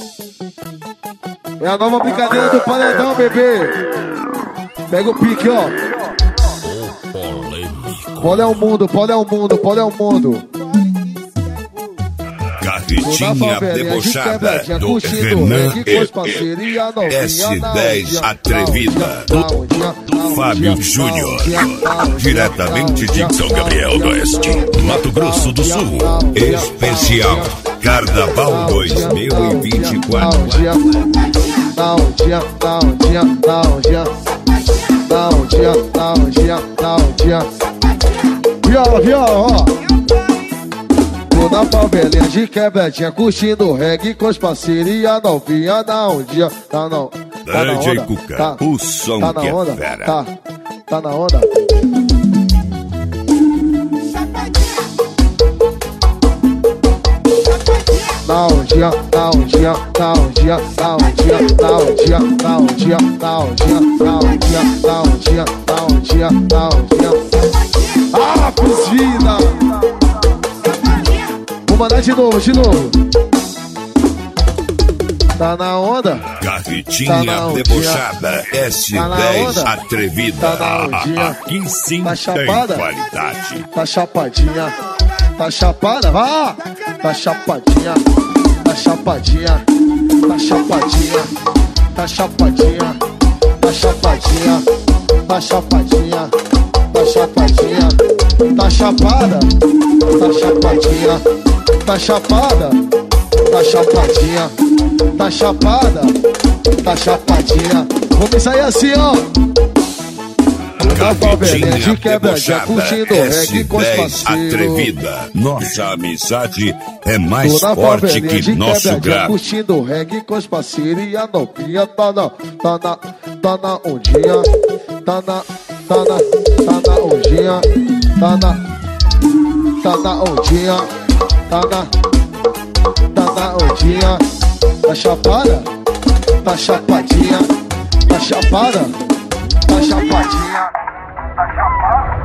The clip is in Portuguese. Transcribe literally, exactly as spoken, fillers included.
É a nova brincadeira do paredão, bebê. Pega o pique, ó. Pole é o mundo, pole é o mundo, pole é o mundo. Carretinha debochada do Renan e S dez Atrevida do Fábio Júnior, diretamente de São Gabriel do Oeste, Mato Grosso do Sul. Especial Carnaval dois mil e vinte e quatro. Dá um dia, dá um dia, dá um dia, dá um dia, dá um dia, dá um dia. Viola, viola, ó. Tô na favelinha de quebradinha, curtindo reggae com os parceiros e a novinha. Dá um dia, tá não. Tá na onda, Cuca, tá, o som tá na que onda, é fera. tá, tá na onda. Dá um dia, dá um dia, dá um dia, dá um dia, dá um dia, dá um dia, dá um dia, dá um dia, dá um dia, dá um dia, dá um dia. Ah, pros vida! Vou mandar de novo, de novo. Tá na onda? Carretinha tá debochada, S dez tá Atrevida. Tá na Aqui sim tá tem qualidade. Tá chapadinha, tá chapada, vá! Tá chapadinha, tá chapadinha, tá chapadinha, tá chapadinha, tá chapadinha, tá chapadinha, tá chapadinha, tá chapada, tá chapadinha, tá chapada, tá chapadinha, tá chapada, tá chapadinha. Vamos sair assim, ó. Na favelinha de quebradinha, curtindo reggae com os parceiros. Atrevida, nossa amizade é mais forte que nosso grave. Curtindo reggae com os parceiros e a novinha tá na, tá na, tá na ondinha, tá na, tá na, tá na ondinha, tá na, tá na ondinha, tá na, tá na ondinha. Tá chapada, tá chapadinha, tá chapada, tá chapadinha. Tá chapada.